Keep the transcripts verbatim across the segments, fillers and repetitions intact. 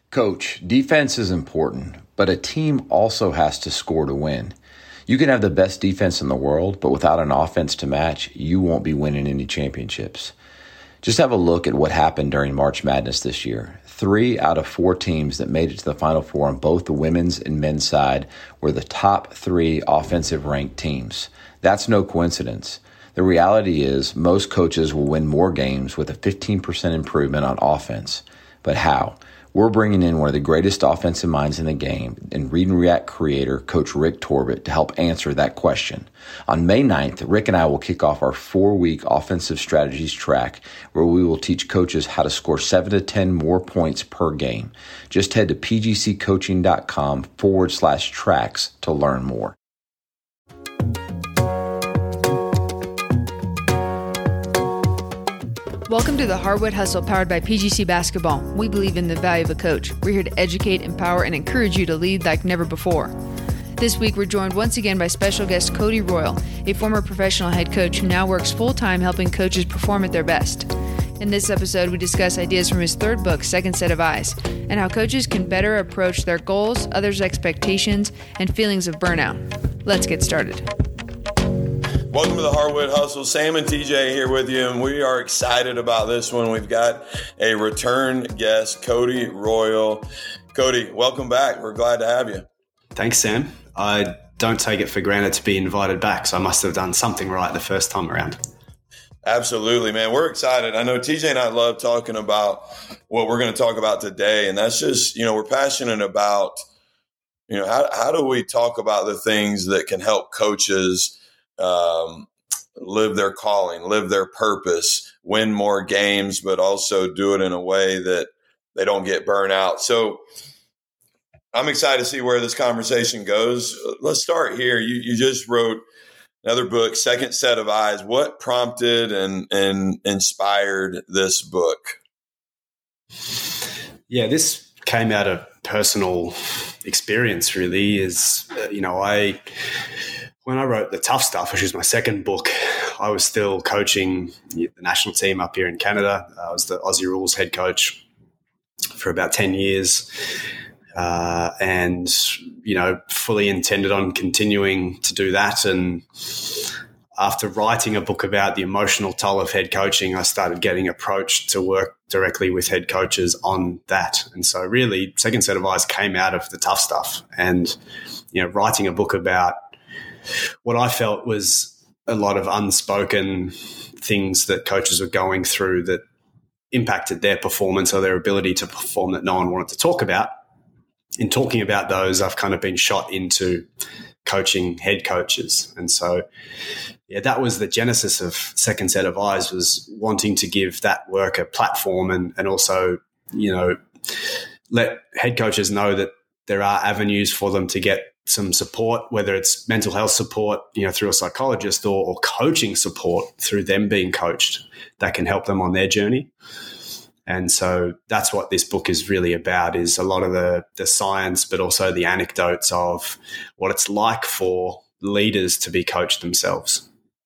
Coach, defense is important, but a team also has to score to win. You can have the best defense in the world, but without an offense to match, you won't be winning any championships. Just have a look at what happened during March Madness this year. Three out of four teams that made it to the Final Four on both the women's and men's side were the top three offensive ranked teams. That's no coincidence. The reality is most coaches will win more games with a fifteen percent improvement on offense. But how? We're bringing in one of the greatest offensive minds in the game and Read and React creator, Coach Rick Torbett, to help answer that question. On May ninth, Rick and I will kick off our four-week offensive strategies track where we will teach coaches how to score seven to ten more points per game. Just head to pgccoaching.com forward slash tracks to learn more. Welcome to the Hardwood Hustle powered by P G C Basketball. We believe in the value of a coach. We're here to educate, empower, and encourage you to lead like never before. This week, we're joined once again by special guest Cody Royal, a former professional head coach who now works full-time helping coaches perform at their best. In this episode, we discuss ideas from his third book, Second Set of Eyes, and how coaches can better approach their goals, others' expectations, and feelings of burnout. Let's get started. Welcome to the Hardwood Hustle. Sam and T J here with you, and we are excited about this one. We've got a return guest, Cody Royal. Cody, welcome back. We're glad to have you. Thanks, Sam. I don't take it for granted to be invited back, so I must have done something right the first time around. Absolutely, man. We're excited. I know T J and I love talking about what we're going to talk about today, and that's just, you know, we're passionate about, you know, how, how do we talk about the things that can help coaches Um, live their calling, live their purpose, win more games, but also do it in a way that they don't get burnt out. So I'm excited to see where this conversation goes. Let's start here. You, you just wrote another book, Second Set of Eyes. What prompted and, and inspired this book? Yeah, this came out of personal experience, really. Is, uh, you know, I... When I wrote The Tough Stuff, which was my second book, I was still coaching the national team up here in Canada. I was the Aussie Rules head coach for about ten years uh, and, you know, fully intended on continuing to do that. And after writing a book about the emotional toll of head coaching, I started getting approached to work directly with head coaches on that. And so really, Second Set of Eyes came out of The Tough Stuff and, you know, writing a book about what I felt was a lot of unspoken things that coaches were going through that impacted their performance or their ability to perform that no one wanted to talk about. In talking about those, I've kind of been shot into coaching head coaches. And so, yeah, that was the genesis of Second Set of Eyes, was wanting to give that work a platform and, and also, you know, let head coaches know that there are avenues for them to get some support, whether it's mental health support, you know, through a psychologist or, or coaching support through them being coached that can help them on their journey. And so that's what this book is really about, is a lot of the, the science, but also the anecdotes of what it's like for leaders to be coached themselves.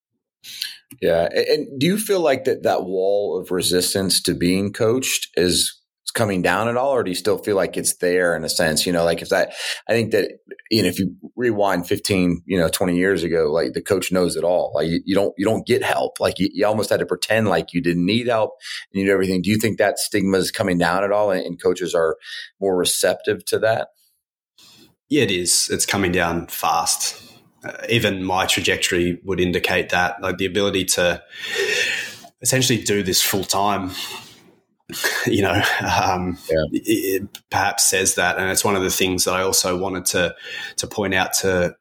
Yeah. And do you feel like that, that wall of resistance to being coached is coming down at all, or do you still feel like it's there in a sense? You know, like if that, I think that, you know, if you rewind fifteen, you know, twenty years ago, like the coach knows it all. Like you, you don't, you don't get help. Like you, you almost had to pretend like you didn't need help and you did everything. Do you think that stigma is coming down at all, and, and coaches are more receptive to that? Yeah, it is. It's coming down fast. Uh, even my trajectory would indicate that, like the ability to essentially do this full time, you know, um, yeah. it, it perhaps says that. And it's one of the things that I also wanted to to point out to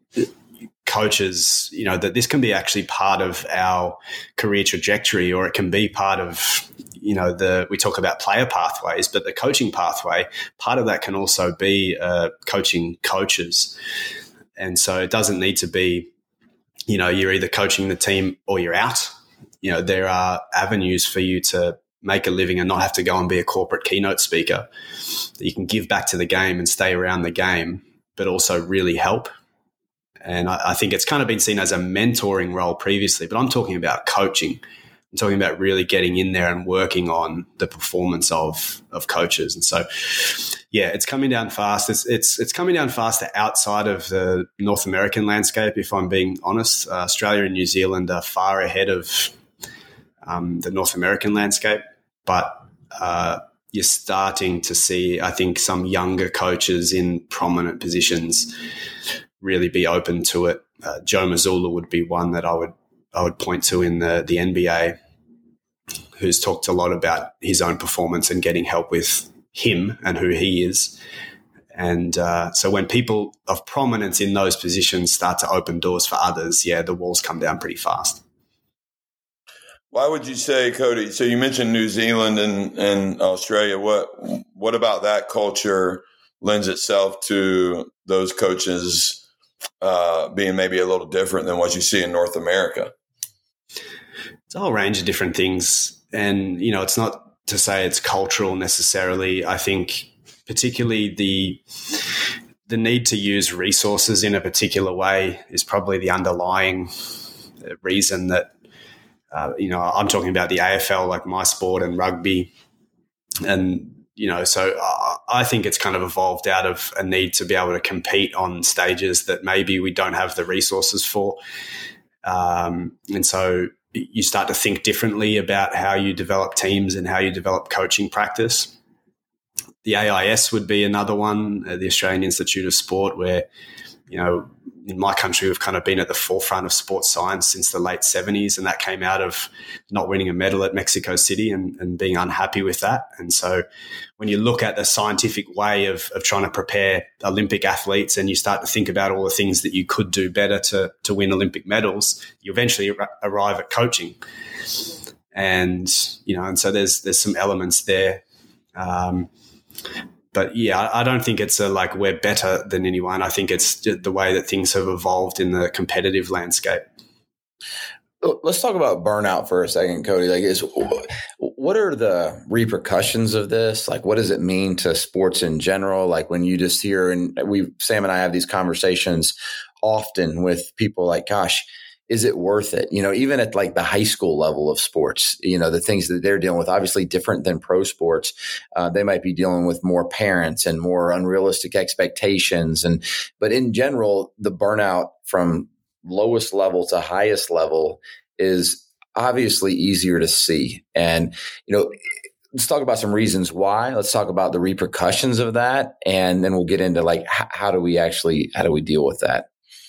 coaches, you know, that this can be actually part of our career trajectory, or it can be part of, you know, the, we talk about player pathways, but the coaching pathway, part of that can also be uh, coaching coaches. And so it doesn't need to be, you know, you're either coaching the team or you're out. You know, there are avenues for you to make a living and not have to go and be a corporate keynote speaker, that you can give back to the game and stay around the game, but also really help. And I, I think it's kind of been seen as a mentoring role previously, but I'm talking about coaching, I'm talking about really getting in there and working on the performance of of coaches. And so, yeah, it's coming down fast. It's it's it's coming down faster outside of the North American landscape, if I'm being honest. Uh, Australia and New Zealand are far ahead of um, the North American landscape, but uh, you're starting to see, I think, some younger coaches in prominent positions really be open to it. Uh, Joe Mazzulla would be one that I would I would point to in the the N B A, who's talked a lot about his own performance and getting help with him and who he is. And uh, so when people of prominence in those positions start to open doors for others, yeah, the walls come down pretty fast. Why would you say, Cody, so you mentioned New Zealand and, and Australia. What what about that culture lends itself to those coaches uh, being maybe a little different than what you see in North America? It's a whole range of different things. And, you know, it's not to say it's cultural necessarily. I think particularly the the need to use resources in a particular way is probably the underlying reason that, uh, you know, I'm talking about the A F L, like my sport, and rugby. And, you know, so I think it's kind of evolved out of a need to be able to compete on stages that maybe we don't have the resources for. Um, and so you start to think differently about how you develop teams and how you develop coaching practice. The A I S would be another one, uh, the Australian Institute of Sport, where, you know, in my country, we've kind of been at the forefront of sports science since the late seventies, and that came out of not winning a medal at Mexico City and, and being unhappy with that. And so when you look at the scientific way of, of trying to prepare Olympic athletes and you start to think about all the things that you could do better to, to win Olympic medals, you eventually ar- arrive at coaching. And, you know, and so there's there's some elements there. Um, But, yeah, I don't think it's a, like, we're better than anyone. I think it's the way that things have evolved in the competitive landscape. Let's talk about burnout for a second, Cody. Like, is what are the repercussions of this? Like, what does it mean to sports in general? Like, when you just hear, and we, Sam and I have these conversations often with people like, gosh, is it worth it? You know, even at like the high school level of sports, you know, the things that they're dealing with, obviously different than pro sports. Uh, they might be dealing with more parents and more unrealistic expectations. And, but in general, the burnout from lowest level to highest level is obviously easier to see. And, you know, let's talk about some reasons why. Let's talk about the repercussions of that. And then we'll get into like, h- how do we actually, how do we deal with that?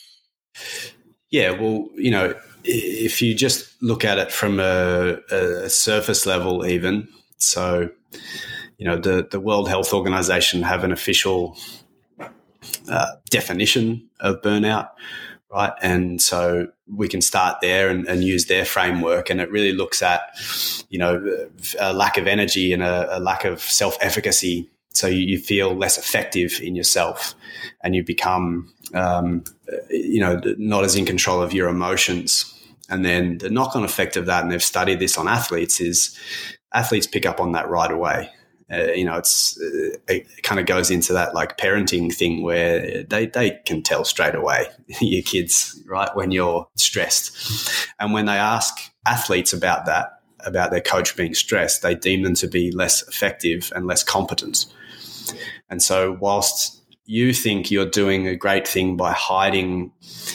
Yeah, well, you know, if you just look at it from a, a surface level even, so, you know, the, the World Health Organization have an official uh, definition of burnout, right? And so we can start there and, and use their framework, and it really looks at, you know, a lack of energy and a, a lack of self-efficacy. So you, you feel less effective in yourself and you become, um, you know, not as in control of your emotions. And then the knock-on effect of that, and they've studied this on athletes, is athletes pick up on that right away. Uh, you know, it's uh, it kind of goes into that like parenting thing where they, they can tell straight away, your kids, right, when you're stressed. And when they ask athletes about that, about their coach being stressed, they deem them to be less effective and less competent. And so whilst you think you're doing a great thing by hiding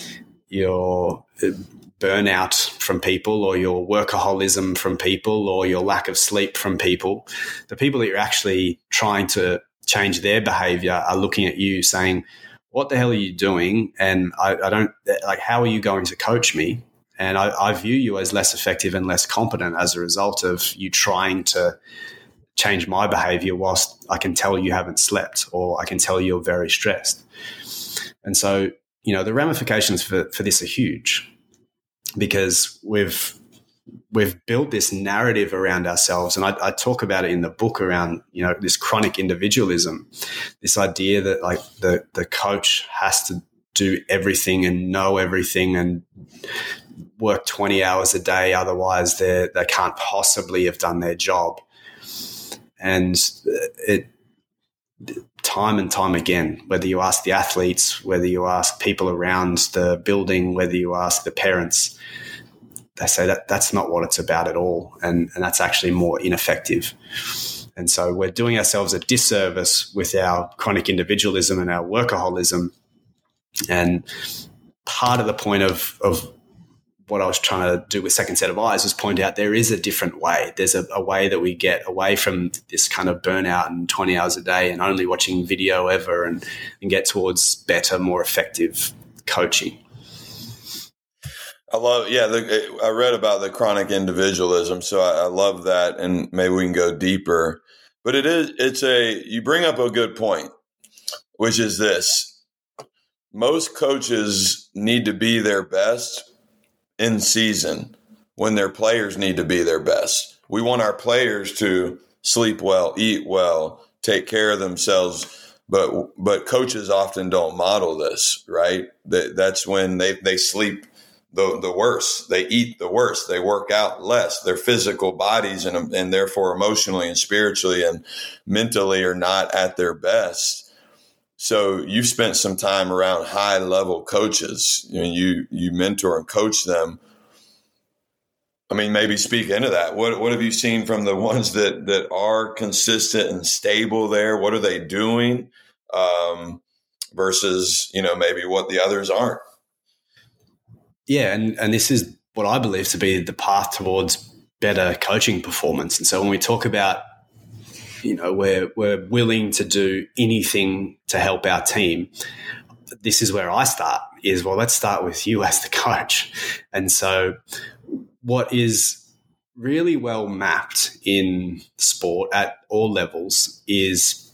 your burnout from people or your workaholism from people or your lack of sleep from people, the people that you're actually trying to change their behavior are looking at you saying, what the hell are you doing? And I, I don't like, how are you going to coach me? And I, I view you as less effective and less competent as a result of you trying to change my behavior whilst I can tell you haven't slept or I can tell you're very stressed. And so, you know, the ramifications for, for this are huge because we've we've built this narrative around ourselves. And I, I talk about it in the book around, you know, this chronic individualism, this idea that like the, the coach has to do everything and know everything and work twenty hours a day. Otherwise they they can't possibly have done their job. And it, time and time again, whether you ask the athletes, whether you ask people around the building, whether you ask the parents, they say that that's not what it's about at all. And, and that's actually more ineffective. And so we're doing ourselves a disservice with our chronic individualism and our workaholism. And part of the point of, of what I was trying to do with Second Set of Eyes was point out there is a different way. There's a, a way that we get away from this kind of burnout and twenty hours a day and only watching video ever and, and get towards better, more effective coaching. I love, yeah, the, I read about the chronic individualism, so I, I love that, and maybe we can go deeper. But it is, it's a, you bring up a good point, which is this. Most coaches need to be their best in season when their players need to be their best. We want our players to sleep well, eat well, take care of themselves, but but coaches often don't model this, right? That, that's when they, they sleep the, the worst. They eat the worst. They work out less. Their physical bodies and, and therefore emotionally and spiritually and mentally are not at their best. So you've spent some time around high-level coaches. You know, you you mentor and coach them. I mean, maybe speak into that. What what have you seen from the ones that that are consistent and stable there? What are they doing um, versus, you know, maybe what the others aren't? Yeah, and, and this is what I believe to be the path towards better coaching performance. And so when we talk about, you know, we're we're willing to do anything to help our team, this is where I start is, well, let's start with you as the coach. And so what is really well mapped in sport at all levels is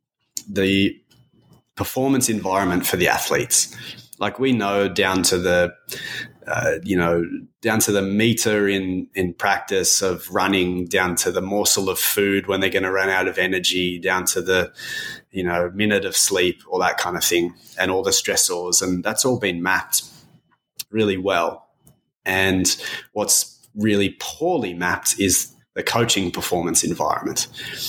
the performance environment for the athletes. Like we know down to the, uh, you know, down to the meter in, in practice of running, down to the morsel of food when they're going to run out of energy, down to the, you know, minute of sleep, all that kind of thing, and all the stressors. And that's all been mapped really well. And what's really poorly mapped is the coaching performance environment.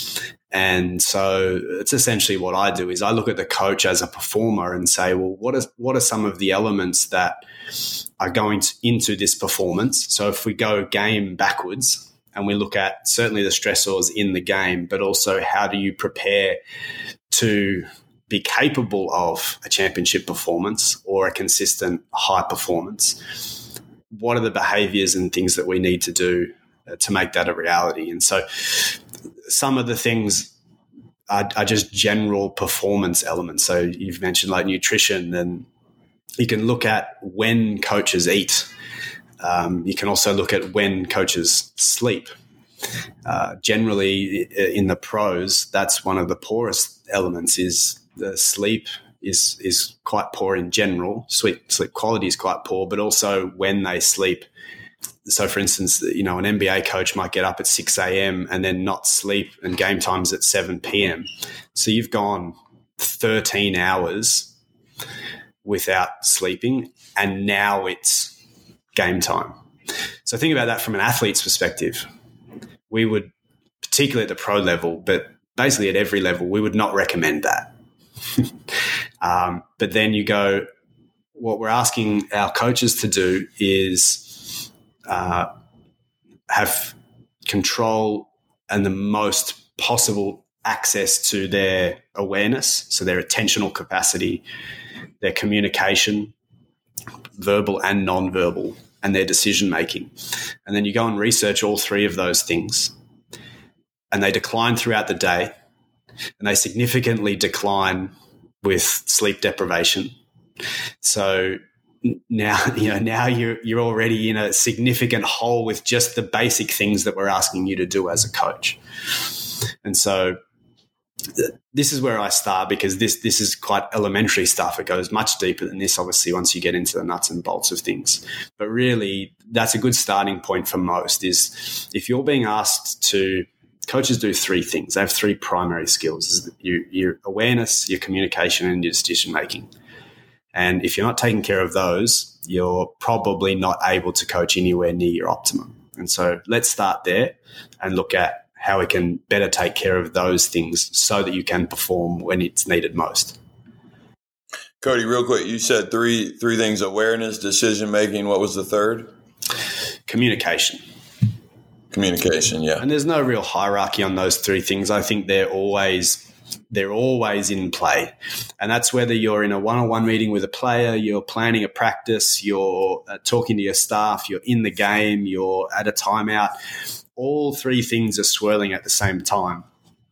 And so it's essentially what I do is I look at the coach as a performer and say, well, what is what are some of the elements that are going to, into this performance? So if we go game backwards and we look at certainly the stressors in the game, but also how do you prepare to be capable of a championship performance or a consistent high performance? What are the behaviors and things that we need to do to make that a reality? And so some of the things are, are just general performance elements. So you've mentioned like nutrition, and you can look at when coaches eat. Um, you can also look at when coaches sleep. Uh, generally in the pros, that's one of the poorest elements is the sleep is is quite poor in general. Sleep, sleep quality is quite poor, but also when they sleep. So, for instance, you know, an N B A coach might get up at six a.m. and then not sleep, and game time's at seven p.m. So you've gone thirteen hours without sleeping, and now it's game time. So think about that from an athlete's perspective. We would, particularly at the pro level, but basically at every level, we would not recommend that. um, but then you go, what we're asking our coaches to do is Uh, have control and the most possible access to their awareness, so their attentional capacity, their communication, verbal and non-verbal, and their decision-making. And then you go and research all three of those things, and they decline throughout the day, and they significantly decline with sleep deprivation. So now, you know, now you're you're already in a significant hole with just the basic things that we're asking you to do as a coach. And so th- this is where I start, because this this is quite elementary stuff. It goes much deeper than this, obviously, once you get into the nuts and bolts of things. But really, that's a good starting point for most is if you're being asked to – coaches do three things. They have three primary skills: your, your awareness, your communication, and your decision-making. And if you're not taking care of those, you're probably not able to coach anywhere near your optimum. And so let's start there and look at how we can better take care of those things so that you can perform when it's needed most. Cody, real quick, you said three three things: awareness, decision making. What was the third? communication. Communication, yeah. And there's no real hierarchy on those three things. I think they're always they're always in play. And that's whether you're in a one-on-one meeting with a player, you're planning a practice, you're uh, talking to your staff, you're in the game, you're at a timeout. All three things are swirling at the same time.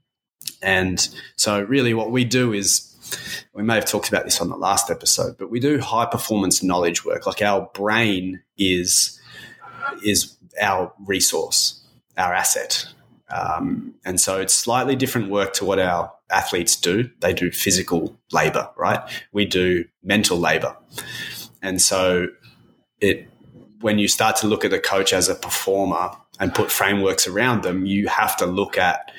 And so really what we do is, we may have talked about this on the last episode, but we do high-performance knowledge work. Like our brain is is our resource, our asset. Um, and so it's slightly different work to what our athletes do. They do physical labor, right? We do mental labor. And so it when you start to look at a coach as a performer and put frameworks around them, you have to look at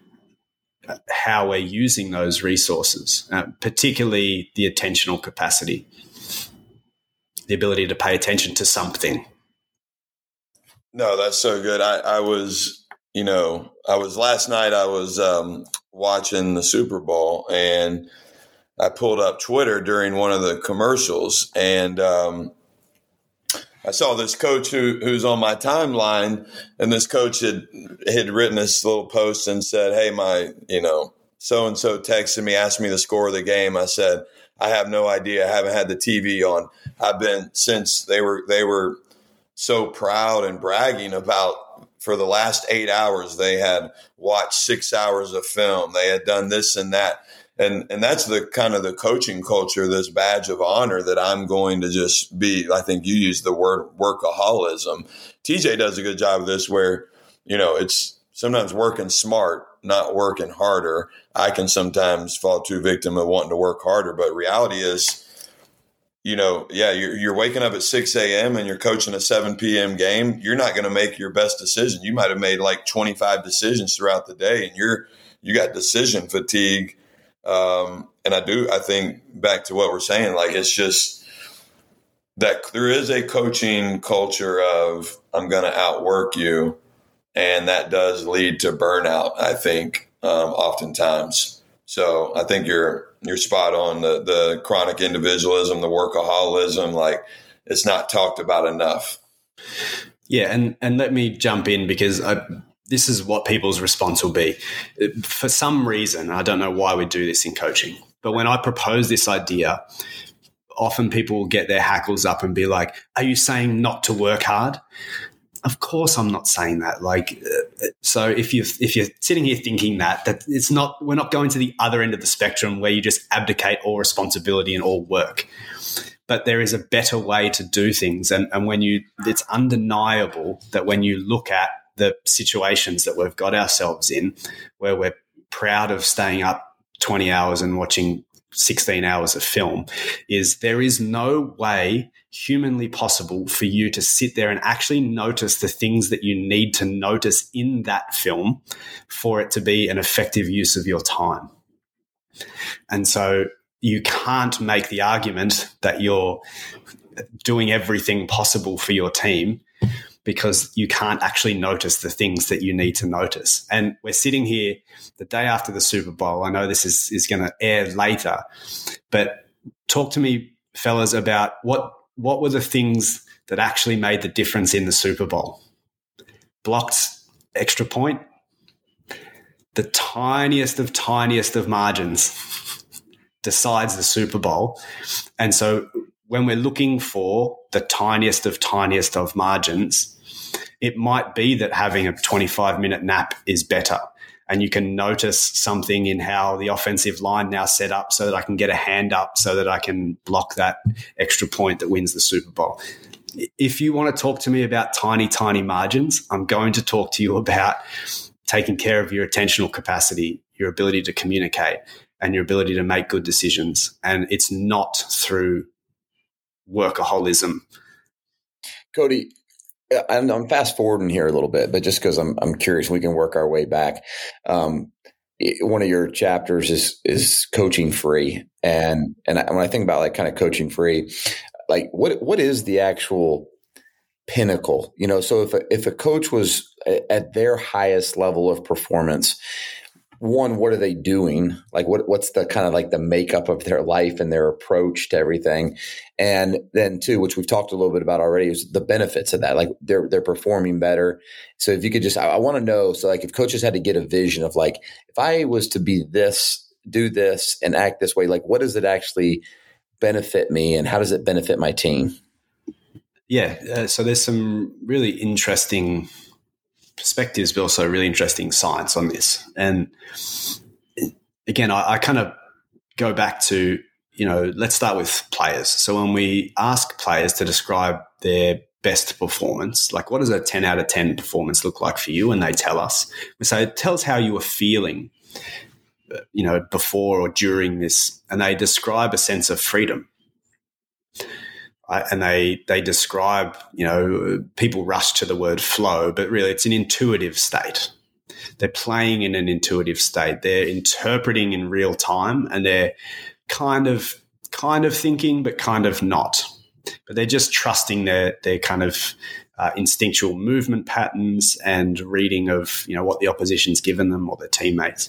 how we're using those resources, uh, particularly the attentional capacity, the ability to pay attention to something. No, that's so good. I, I was, you know, I was last night, I was um, watching the Super Bowl, and I pulled up Twitter during one of the commercials, and um, I saw this coach who who's on my timeline, and this coach had had written this little post and said, "Hey, my, you know, so-and-so texted me, asked me the score of the game." I said, "I have no idea. I haven't had the T V on. I've been since they were they were so proud and bragging about for the last eight hours they had watched six hours of film. They had done this and that." And and that's the kind of the coaching culture, this badge of honor that I'm going to just be. I think you used the word workaholism. T J does a good job of this where, you know, it's sometimes working smart, not working harder. I can sometimes fall too victim of wanting to work harder. But reality is, you know, yeah, you're, you're waking up at six a.m. and you're coaching a seven p.m. game. You're not going to make your best decision. You might have made like twenty-five decisions throughout the day, and you're you got decision fatigue. Um, and I do, I think back to what we're saying, like, it's just that there is a coaching culture of I'm going to outwork you. And that does lead to burnout, I think, um, oftentimes. So I think you're, you're spot on. The, the chronic individualism, the workaholism, like, it's not talked about enough. Yeah. And, and let me jump in because I, this is what people's response will be. For some reason, I don't know why we do this in coaching, but when I propose this idea, often people will get their hackles up and be like, "Are you saying not to work hard?" Of course I'm not saying that. Like, so if you if you're sitting here thinking that, that it's not, we're not going to the other end of the spectrum where you just abdicate all responsibility and all work. But there is a better way to do things. And, and when you, it's undeniable that when you look at the situations that we've got ourselves in, where we're proud of staying up twenty hours and watching sixteen hours of film, is there is no way humanly possible for you to sit there and actually notice the things that you need to notice in that film for it to be an effective use of your time. And so you can't make the argument that you're doing everything possible for your team because you can't actually notice the things that you need to notice. And we're sitting here the day after the Super Bowl. I know this is, is going to air later, but talk to me, fellas, about what, what were the things that actually made the difference in the Super Bowl? Blocked extra point, the tiniest of tiniest of margins decides the Super Bowl. And so when we're looking for the tiniest of tiniest of margins, it might be that having a twenty-five minute nap is better. And you can notice something in how the offensive line now set up so that I can get a hand up so that I can block that extra point that wins the Super Bowl. If you want to talk to me about tiny, tiny margins, I'm going to talk to you about taking care of your attentional capacity, your ability to communicate, and your ability to make good decisions. And it's not through workaholism. Cody, I'm, I'm fast forwarding here a little bit, but just because I'm I'm curious, we can work our way back. Um, one of your chapters is is coaching free, and and when I think about like kind of coaching free, like what what is the actual pinnacle? You know, so if a, if a coach was at their highest level of performance, one, what are they doing? Like what, what's the kind of like the makeup of their life and their approach to everything? And then two, which we've talked a little bit about already, is the benefits of that. Like they're, they're performing better. So if you could just, I, I want to know, so like if coaches had to get a vision of like, if I was to be this, do this and act this way, like what does it actually benefit me and how does it benefit my team? Yeah. Uh, so there's some really interesting perspectives, but also really interesting science on this. And again, I, I kind of go back to, you know, let's start with players. So when we ask players to describe their best performance, like what does a ten out of ten performance look like for you? And they tell us, we say, tell us how you were feeling, you know, before or during this. And they describe a sense of freedom. And they they describe, you know, people rush to the word flow, but really it's an intuitive state. They're playing in an intuitive state. They're interpreting in real time, and they're kind of kind of thinking, but kind of not. But they're just trusting their their kind of uh, instinctual movement patterns and reading of, you know, what the opposition's given them or their teammates.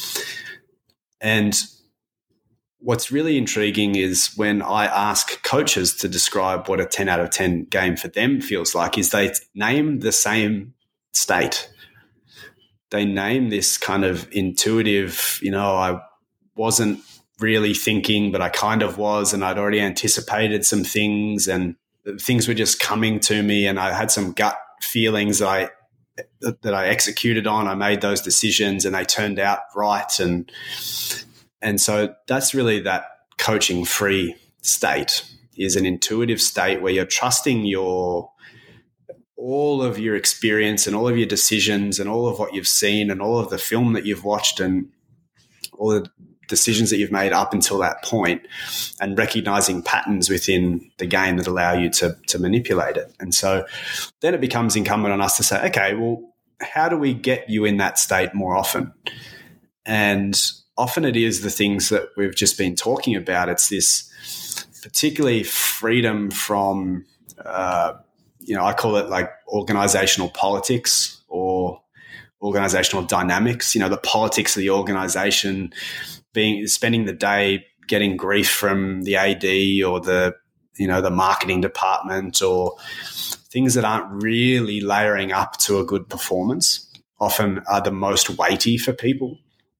And what's really intriguing is when I ask coaches to describe what a ten out of ten game for them feels like, is they name the same state. They name this kind of intuitive, you know, I wasn't really thinking, but I kind of was, and I'd already anticipated some things and things were just coming to me, and I had some gut feelings that I that I executed on. I made those decisions and they turned out right. And And so that's really that coaching free state, is an intuitive state where you're trusting your all of your experience and all of your decisions and all of what you've seen and all of the film that you've watched and all the decisions that you've made up until that point, and recognizing patterns within the game that allow you to, to manipulate it. And so then it becomes incumbent on us to say, okay, well, how do we get you in that state more often? And often it is the things that we've just been talking about. It's this particularly freedom from, uh, you know, I call it like organizational politics or organizational dynamics. You know, the politics of the organization, being spending the day getting grief from the A D or the, you know, the marketing department, or things that aren't really layering up to a good performance, often are the most weighty for people.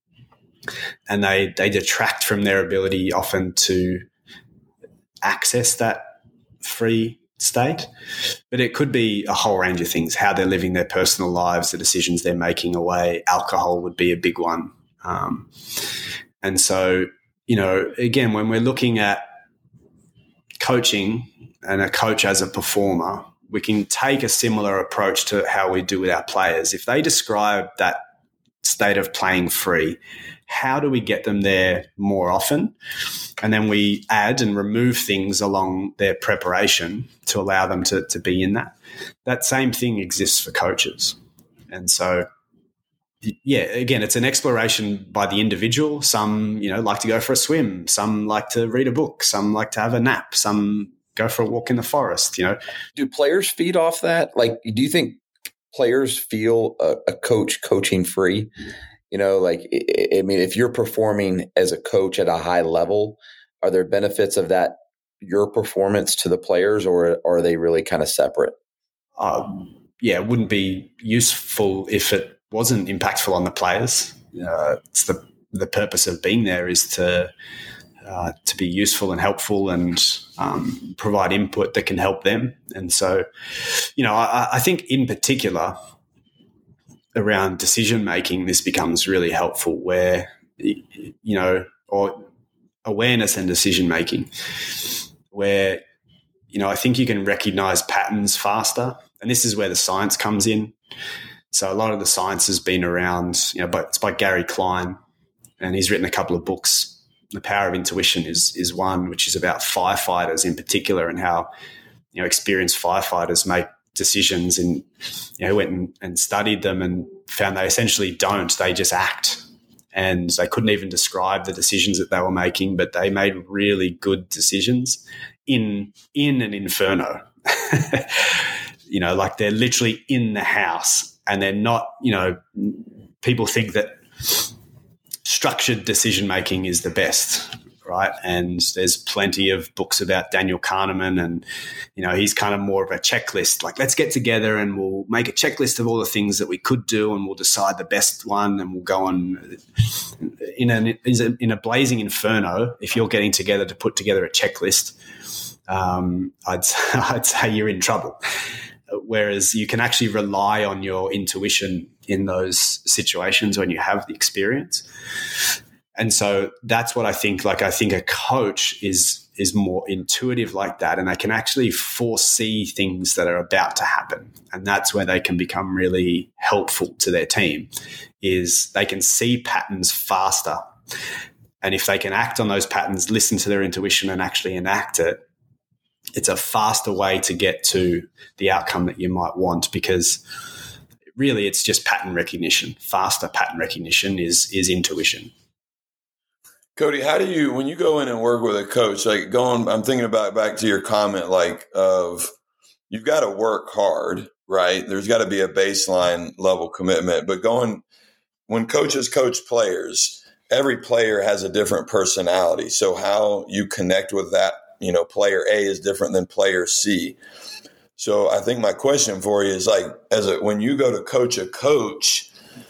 And they, they detract from their ability often to access that free state. But it could be a whole range of things, how they're living their personal lives, the decisions they're making away. Alcohol would be a big one. Um, and so, you know, again, when we're looking at coaching and a coach as a performer, we can take a similar approach to how we do with our players. If they describe that state of playing free, how do we get them there more often? And then we add and remove things along their preparation to allow them to, to be in that. That same thing exists for coaches. And so, yeah, again, it's an exploration by the individual. Some, you know, like to go for a swim. Some like to read a book. Some like to have a nap. Some go for a walk in the forest, you know. Do players feed off that? Like, do you think players feel a, a coach coaching free? You know, like, I mean, if you're performing as a coach at a high level, are there benefits of that, your performance to the players, or, or are they really kind of separate? Um, yeah, it wouldn't be useful if it wasn't impactful on the players. Uh, it's the the purpose of being there is to uh, to be useful and helpful and um, provide input that can help them. And so, you know, I, I think in particular, around decision making, this becomes really helpful, where, you know, or awareness and decision making, where, you know, I think you can recognize patterns faster. And this is where the science comes in. So a lot of the science has been around, you know, but it's by Gary Klein, and he's written a couple of books. The Power of Intuition is is one, which is about firefighters in particular, and how, you know, experienced firefighters make decisions, and, you know, went and, and studied them and found they essentially don't. They just act, and they couldn't even describe the decisions that they were making, but they made really good decisions in in an inferno. You know, like they're literally in the house, and they're not, you know, people think that structured decision making is the best, right? And there's plenty of books about Daniel Kahneman, and you know, he's kind of more of a checklist. Like, let's get together and we'll make a checklist of all the things that we could do, and we'll decide the best one, and we'll go on in a in a blazing inferno. If you're getting together to put together a checklist, um, I'd I'd say you're in trouble. Whereas you can actually rely on your intuition in those situations when you have the experience. And so that's what I think, like I think a coach is is more intuitive like that, and they can actually foresee things that are about to happen. And that's where they can become really helpful to their team, is they can see patterns faster. And if they can act on those patterns, listen to their intuition and actually enact it, it's a faster way to get to the outcome that you might want, because really it's just pattern recognition. Faster pattern recognition is is intuition. Cody, how do you, when you go in and work with a coach, like going, I'm thinking about back to your comment, like of you've got to work hard, right? There's got to be a baseline level commitment, but going, when coaches coach players, every player has a different personality. So how you connect with that, you know, player A is different than player C. So I think my question for you is like, as a, when you go to coach a coach,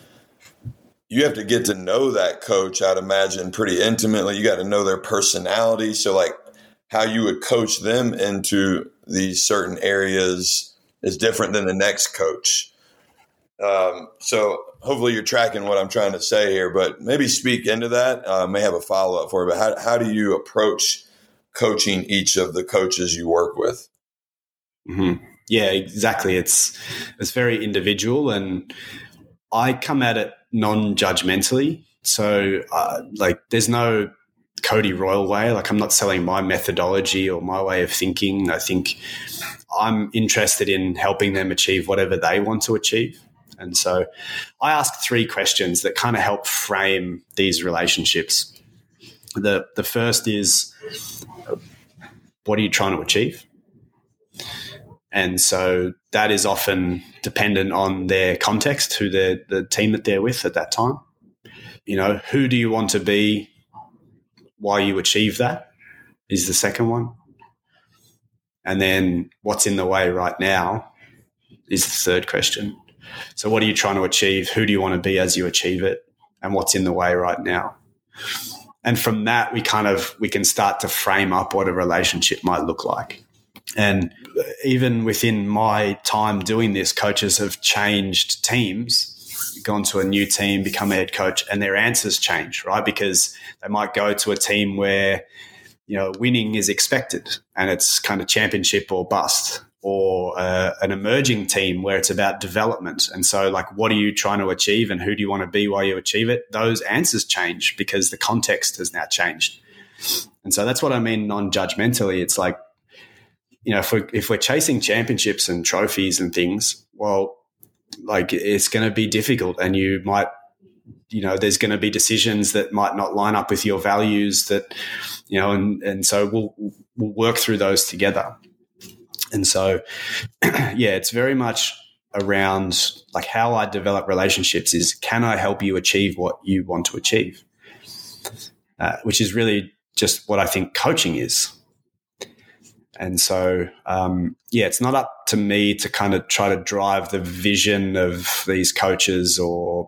you have to get to know that coach, I'd imagine, pretty intimately. You got to know their personality. So like how you would coach them into these certain areas is different than the next coach. Um, so hopefully you're tracking what I'm trying to say here, but maybe speak into that. Uh, may have a follow-up for you, but how, how do you approach coaching each of the coaches you work with? Mm-hmm. Yeah, exactly. It's it's very individual, and I come at it non-judgmentally. So, uh, like, there's no Cody Royal way. Like, I'm not selling my methodology or my way of thinking. I think I'm interested in helping them achieve whatever they want to achieve. And so I ask three questions that kind of help frame these relationships. The the first is, what are you trying to achieve? And so that is often dependent on their context, who they're, the team that they're with at that time. You know, who do you want to be while you achieve that is the second one. And then what's in the way right now is the third question. So what are you trying to achieve? Who do you want to be as you achieve it? And what's in the way right now? And from that, we kind of, we can start to frame up what a relationship might look like. And even within my time doing this, coaches have changed teams, gone to a new team, become a head coach, and their answers change, right? Because they might go to a team where, you know, winning is expected and it's kind of championship or bust, or uh, an emerging team where it's about development. And so, like, what are you trying to achieve and who do you want to be while you achieve it? Those answers change because the context has now changed. And so that's what I mean non-judgmentally. It's like, you know, if we're, if we're chasing championships and trophies and things, well, like, it's going to be difficult, and you might, you know, there's going to be decisions that might not line up with your values that, you know, and, and so we'll, we'll work through those together. And so, yeah, it's very much around like how I develop relationships is, can I help you achieve what you want to achieve? Uh, which is really just what I think coaching is. And so, um, yeah, it's not up to me to kind of try to drive the vision of these coaches or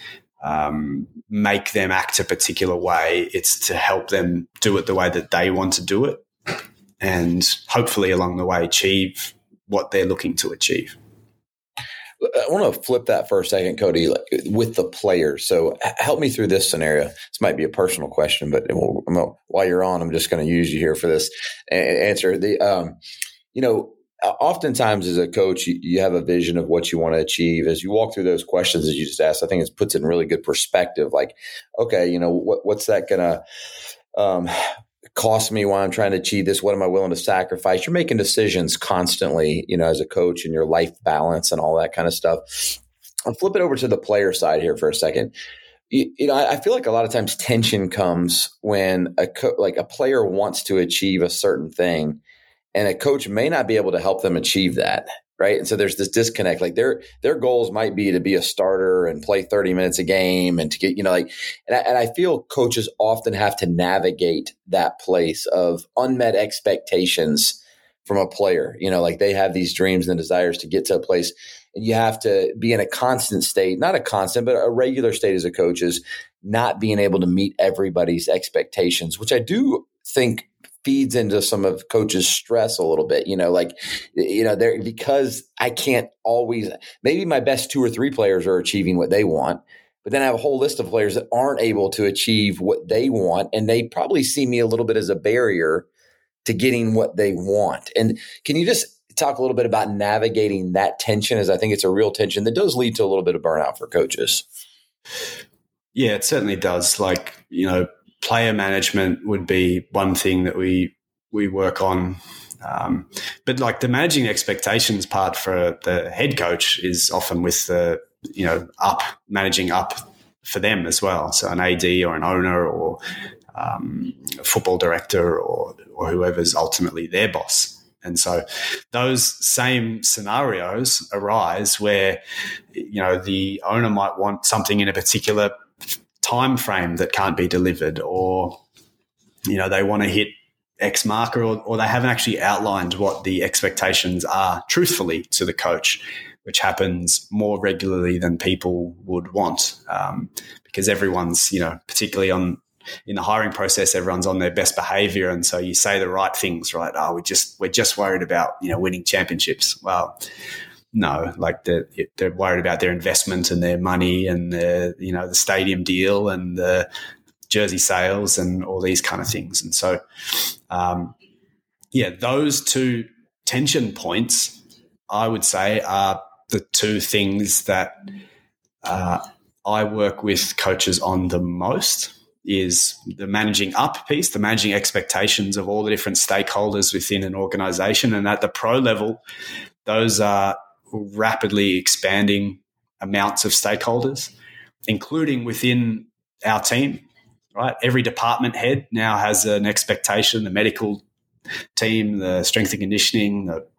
um, make them act a particular way. It's to help them do it the way that they want to do it, and hopefully along the way achieve what they're looking to achieve. I want to flip that for a second, Cody, like, with the players. So help me through this scenario. This might be a personal question, but while you're on, I'm just going to use you here for this answer. The, um, you know, oftentimes as a coach, you, you have a vision of what you want to achieve. As you walk through those questions that you just asked, I think it puts it in really good perspective. Like, okay, you know, what, what's that going to um, cost me while I'm trying to achieve this? What am I willing to sacrifice? You're making decisions constantly, you know, as a coach, and your life balance and all that kind of stuff. I'll flip it over to the player side here for a second. You, you know, I, I feel like a lot of times tension comes when a co- like a player wants to achieve a certain thing, and a coach may not be able to help them achieve that. right? And so there's this disconnect. Like their their goals might be to be a starter and play thirty minutes a game and to get, you know, like, and I, and I feel coaches often have to navigate that place of unmet expectations from a player. You know, like they have these dreams and desires to get to a place, and you have to be in a constant state, not a constant, but a regular state as a coach is not being able to meet everybody's expectations, which I do think feeds into some of coaches' stress a little bit, you know, like, you know, they're because I can't always, maybe my best two or three players are achieving what they want, but then I have a whole list of players that aren't able to achieve what they want. And they probably see me a little bit as a barrier to getting what they want. And can you just talk a little bit about navigating that tension, as I think it's a real tension that does lead to a little bit of burnout for coaches? Yeah, it certainly does. Like, you know, player management would be one thing that we we work on. Um, but like the managing expectations part for the head coach is often with the, you know, up, managing up for them as well. So an A D or an owner or um, a football director or, or whoever's ultimately their boss. And so those same scenarios arise where, you know, the owner might want something in a particular time frame that can't be delivered, or, you know, they want to hit X marker, or, or they haven't actually outlined what the expectations are truthfully to the coach, which happens more regularly than people would want, um, because everyone's, you know, particularly on in the hiring process, everyone's on their best behavior. And so you say the right things, right? Oh, we just, we're just worried about, you know, winning championships. Well, no, like they're, they're worried about their investment and their money and the, you know, the stadium deal and the jersey sales and all these kind of things. And so, um, yeah, those two tension points, I would say, are the two things that uh, I work with coaches on the most. Is the managing up piece, the managing expectations of all the different stakeholders within an organization. And at the pro level, those are rapidly expanding amounts of stakeholders, including within our team, right? Every department head now has an expectation, the medical team, the strength and conditioning, the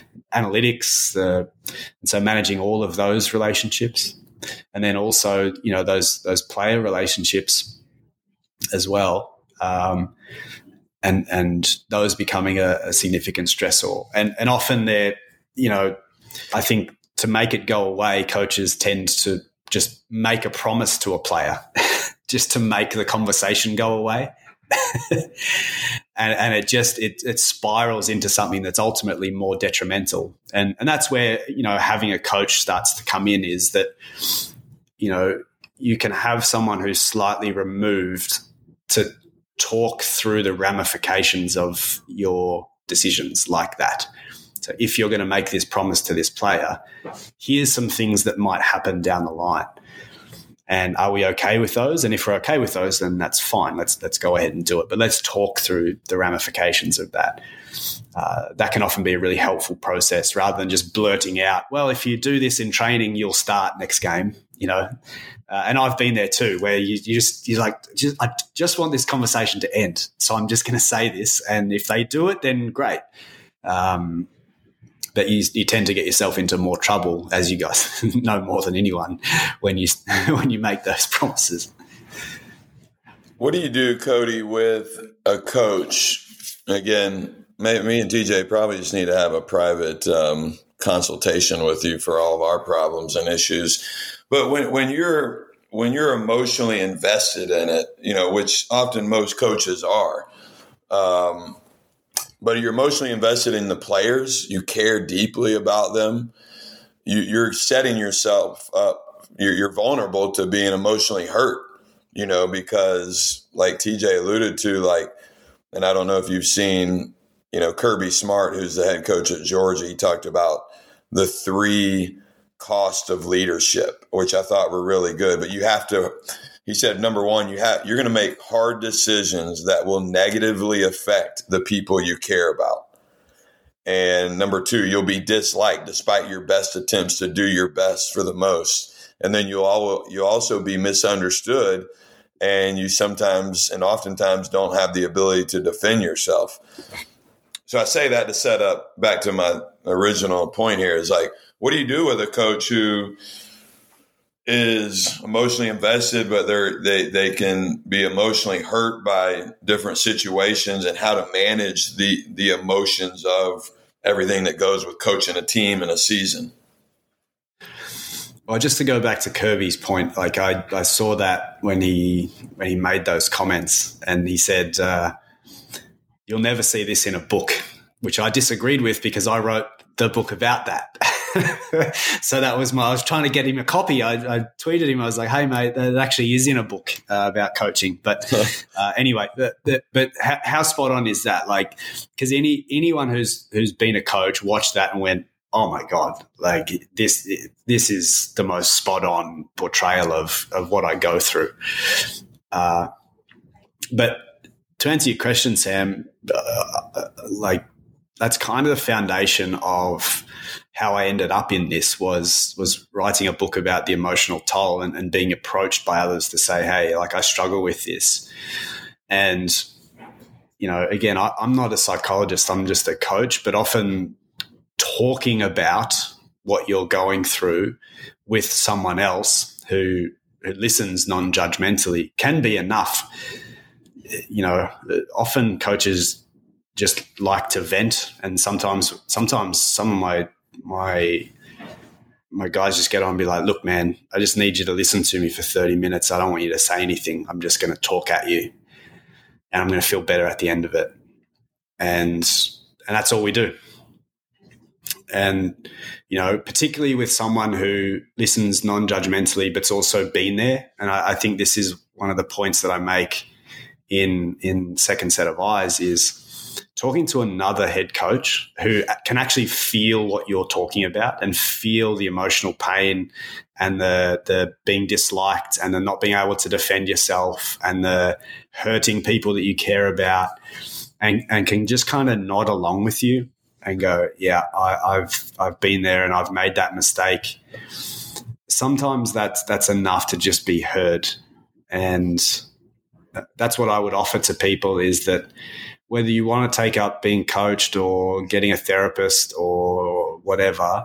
analytics, the, and so managing all of those relationships. And then also, you know, those, those player relationships as well, um, and and those becoming a, a significant stressor. And and often they're, you know, I think to make it go away, coaches tend to just make a promise to a player just to make the conversation go away. and and it just it it spirals into something that's ultimately more detrimental. And and that's where, you know, having a coach starts to come in, is that, you know, you can have someone who's slightly removed to talk through the ramifications of your decisions like that. So if you're going to make this promise to this player, here's some things that might happen down the line. And are we okay with those? And if we're okay with those, then that's fine. Let's let's go ahead and do it. But let's talk through the ramifications of that. Uh, that can often be a really helpful process, rather than just blurting out, well, if you do this in training, you'll start next game, you know. Uh, and I've been there too, where you, you just, you're like, just, I just want this conversation to end. So I'm just going to say this. And if they do it, then great. Um, but you, you tend to get yourself into more trouble, as you guys know more than anyone, when you, when you make those promises. What do you do, Cody, with a coach? Again, me and T J probably just need to have a private um, consultation with you for all of our problems and issues. But when, when you're when you're emotionally invested in it, you know, which often most coaches are, um, but you're emotionally invested in the players, you care deeply about them, you, you're setting yourself up, you're, you're vulnerable to being emotionally hurt, you know, because like T J alluded to, like, and I don't know if you've seen, you know, Kirby Smart, who's the head coach at Georgia, he talked about the three cost of leadership, which I thought were really good. But you have to, he said, number one, you have, you're going to make hard decisions that will negatively affect the people you care about. And number two, you'll be disliked despite your best attempts to do your best for the most. And then you'll, all, you'll also be misunderstood, and you sometimes and oftentimes don't have the ability to defend yourself. So I say that to set up back to my original point here is like, what do you do with a coach who is emotionally invested, but they're, they, they can be emotionally hurt by different situations, and how to manage the, the emotions of everything that goes with coaching a team in a season? Well, just to go back to Kirby's point, like I, I saw that when he when he made those comments, and he said, uh, "You'll never see this in a book," which I disagreed with because I wrote the book about that. So that was my. I was trying to get him a copy. I, I tweeted him. I was like, "Hey, mate, that actually is in a book uh, about coaching." But uh, anyway, but, but, but how, how spot on is that? Like, because any anyone who's who's been a coach watched that and went, "Oh my God, like this, this is the most spot on portrayal of, of what I go through." Uh, but to answer your question, Sam, uh, like that's kind of the foundation of how I ended up in this was, was writing a book about the emotional toll and, and being approached by others to say, "Hey, like I struggle with this." And, you know, again, I, I'm not a psychologist, I'm just a coach, but often talking about what you're going through with someone else who, who listens non-judgmentally can be enough. You know, often coaches just like to vent, and sometimes sometimes some of my my my guys just get on and be like, "Look, man, I just need you to listen to me for thirty minutes. I don't want you to say anything. I'm just going to talk at you, and I'm going to feel better at the end of it." And and that's all we do. And, you know, particularly with someone who listens non-judgmentally but's also been there. And I, I think this is one of the points that I make in in Second Set of Eyes is talking to another head coach who can actually feel what you're talking about and feel the emotional pain and the the being disliked and the not being able to defend yourself and the hurting people that you care about, and, and can just kind of nod along with you and go, "Yeah, I, I've I've been there and I've made that mistake." Sometimes that's that's enough to just be heard, and that's what I would offer to people is that whether you want to take up being coached or getting a therapist or whatever,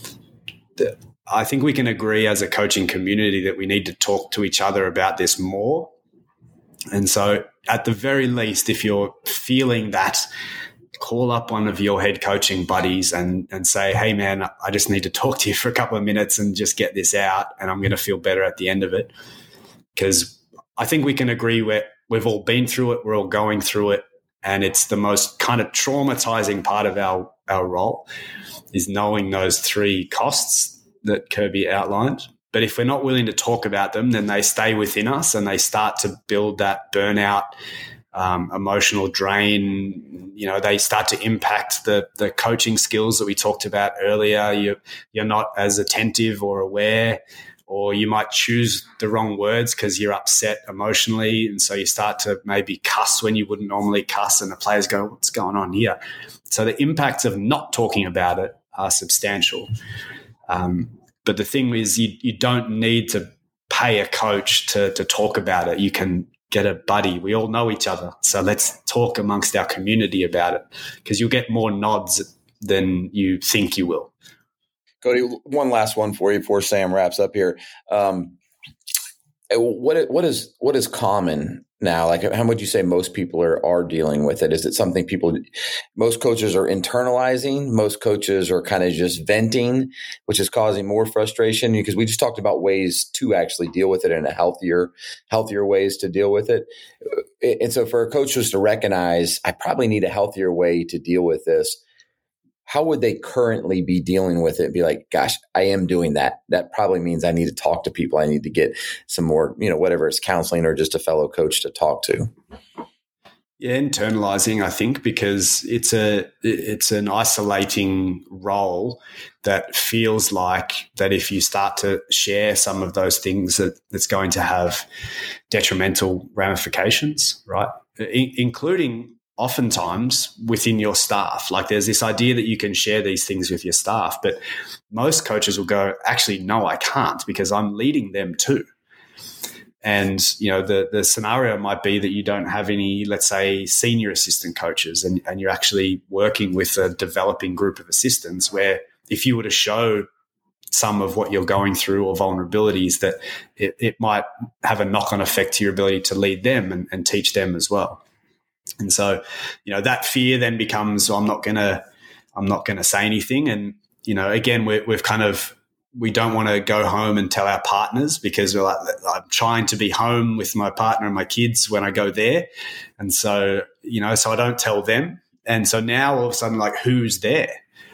I think we can agree as a coaching community that we need to talk to each other about this more. And so at the very least, if you're feeling that, call up one of your head coaching buddies and, and say, "Hey, man, I just need to talk to you for a couple of minutes and just get this out, and I'm going to feel better at the end of it." Because I think we can agree we're, we've all been through it, we're all going through it, and it's the most kind of traumatizing part of our, our role is knowing those three costs that Kirby outlined. But if we're not willing to talk about them, then they stay within us and they start to build that burnout, um, emotional drain. You know, they start to impact the the coaching skills that we talked about earlier. You, you're not as attentive or aware, or you might choose the wrong words because you're upset emotionally, and so you start to maybe cuss when you wouldn't normally cuss, and the players go, "What's going on here?" So the impacts of not talking about it are substantial. Um, but the thing is, you, you don't need to pay a coach to, to talk about it. You can get a buddy. We all know each other. So let's talk amongst our community about it, because you'll get more nods than you think you will. Cody, one last one for you before Sam wraps up here. Um, what what is what is common now? Like, how would you say most people are are dealing with it? Is it something people, most coaches are internalizing? Most coaches are kind of just venting, which is causing more frustration? Because we just talked about ways to actually deal with it in a healthier, healthier ways to deal with it. And so for a coach just to recognize, I probably need a healthier way to deal with this, how would they currently be dealing with it? Be like, "Gosh, I am doing that. That probably means I need to talk to people. I need to get some more, you know, whatever it's counseling or just a fellow coach to talk to." Yeah, internalizing, I think, because it's a it's an isolating role that feels like that if you start to share some of those things, that it's going to have detrimental ramifications, right? I- including oftentimes within your staff. Like, there's this idea that you can share these things with your staff, but most coaches will go, "Actually, no, I can't, because I'm leading them too." And, you know, the, the scenario might be that you don't have any, let's say, senior assistant coaches, and, and you're actually working with a developing group of assistants where if you were to show some of what you're going through or vulnerabilities, that it, it might have a knock-on effect to your ability to lead them and, and teach them as well. And so, you know, that fear then becomes, well, I'm not going to, I'm not going to say anything. And, you know, again, we're, we've kind of, we don't want to go home and tell our partners because we're like, I'm trying to be home with my partner and my kids when I go there. And so, you know, so I don't tell them. And so now all of a sudden, like, who's there?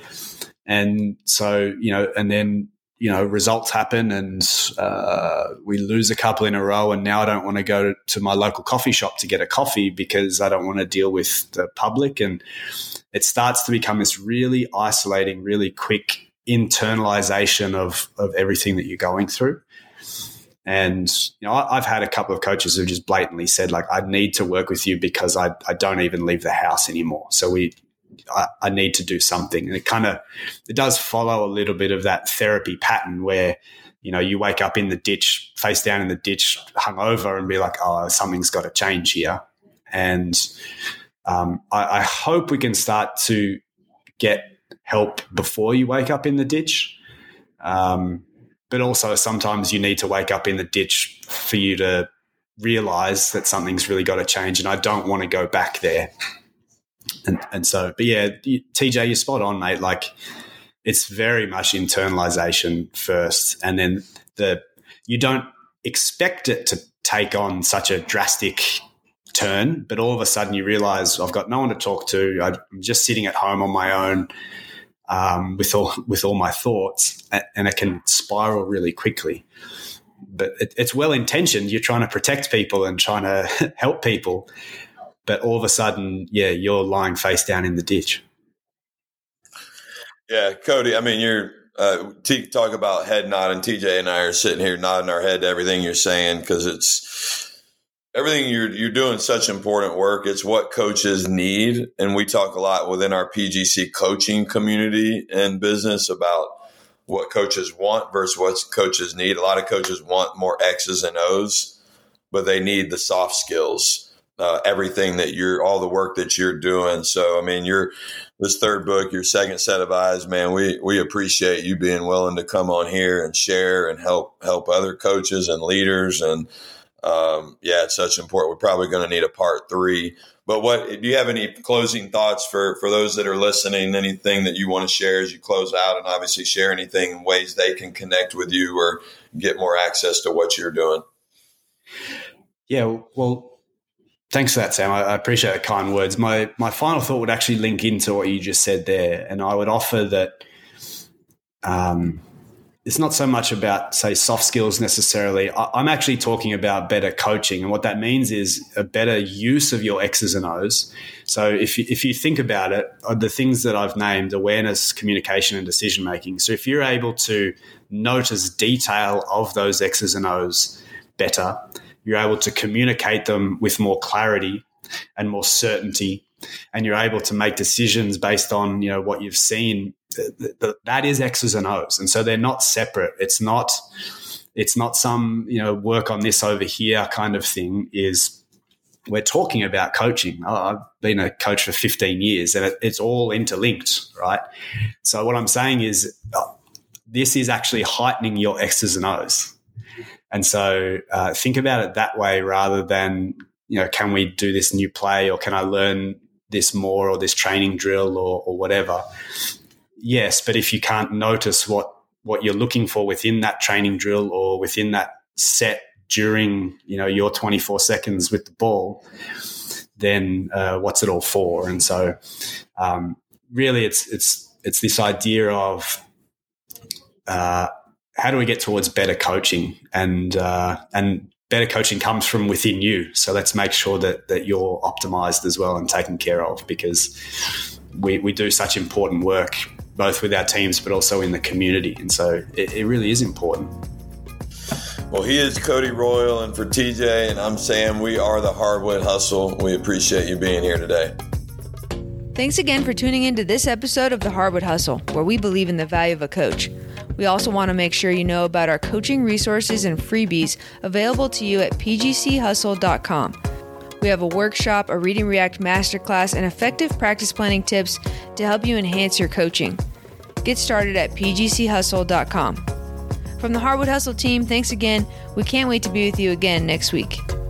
And so, you know, and then, you know, results happen and uh, we lose a couple in a row. And now I don't want to go to my local coffee shop to get a coffee because I don't want to deal with the public. And it starts to become this really isolating, really quick internalization of, of everything that you're going through. And, you know, I've had a couple of coaches who just blatantly said, like, I need to work with you because I, I don't even leave the house anymore. So we, I, I need to do something. And it kind of, it does follow a little bit of that therapy pattern where, you know, you wake up in the ditch, face down in the ditch, hungover, and be like, oh, something's got to change here. And um, I, I hope we can start to get help before you wake up in the ditch. Um, but also sometimes you need to wake up in the ditch for you to realize that something's really got to change. And I don't want to go back there. And, and so, but yeah, T J, you're spot on, mate. Like, it's very much internalization first. And then the, you don't expect it to take on such a drastic turn, but all of a sudden you realize I've got no one to talk to. I'm just sitting at home on my own. Um, with all with all my thoughts, and it can spiral really quickly. But it, it's well intentioned. You're trying to protect people and trying to help people, but all of a sudden, yeah, you're lying face down in the ditch. Yeah, Cody. I mean, you're uh, t- talk about head nodding. T J and I are sitting here nodding our head to everything you're saying because it's. Everything you're you're doing such important work. It's what coaches need, and we talk a lot within our P G C coaching community and business about what coaches want versus what coaches need. A lot of coaches want more X's and O's, but they need the soft skills, uh, everything that you're, all the work that you're doing. So, I mean, you're this third book, your second set of eyes, man. We we appreciate you being willing to come on here and share and help help other coaches and leaders and. Um, yeah, it's such important. We're probably going to need a part three, but what, do you have any closing thoughts for, for those that are listening, anything that you want to share as you close out, and obviously share anything in ways they can connect with you or get more access to what you're doing? Yeah, well, thanks for that, Sam. I, I appreciate the kind words. My, my final thought would actually link into what you just said there. And I would offer that, um, it's not so much about, say, soft skills necessarily. I'm actually talking about better coaching. And what that means is a better use of your X's and O's. So if you, if you think about it, the things that I've named, awareness, communication, and decision-making. So if you're able to notice detail of those X's and O's better, you're able to communicate them with more clarity and more certainty, and you're able to make decisions based on, you know, what you've seen. That is X's and O's, and so they're not separate. It's not, it's not some, you know, work on this over here kind of thing. Is we're talking about coaching. I've been a coach for fifteen years, and it's all interlinked, right? So what I'm saying is, uh, this is actually heightening your X's and O's, and so uh, think about it that way rather than, you know, can we do this new play, or can I learn this more, or this training drill, or, or whatever. Yes, but if you can't notice what, what you're looking for within that training drill or within that set during, you know, your twenty-four seconds with the ball, then uh, what's it all for? And so, um, really, it's it's it's this idea of uh, how do we get towards better coaching, and uh, and better coaching comes from within you. So let's make sure that that you're optimized as well and taken care of, because we we do such important work, both with our teams, but also in the community. And so it, it really is important. Well, he is Cody Royal, and for T J and I'm Sam, we are the Hardwood Hustle. We appreciate you being here today. Thanks again for tuning in to this episode of the Hardwood Hustle, where we believe in the value of a coach. We also want to make sure you know about our coaching resources and freebies available to you at p g c hustle dot com. We have a workshop, a Read and React masterclass, and effective practice planning tips to help you enhance your coaching. Get started at p g c hustle dot com. From the Hardwood Hustle team, thanks again. We can't wait to be with you again next week.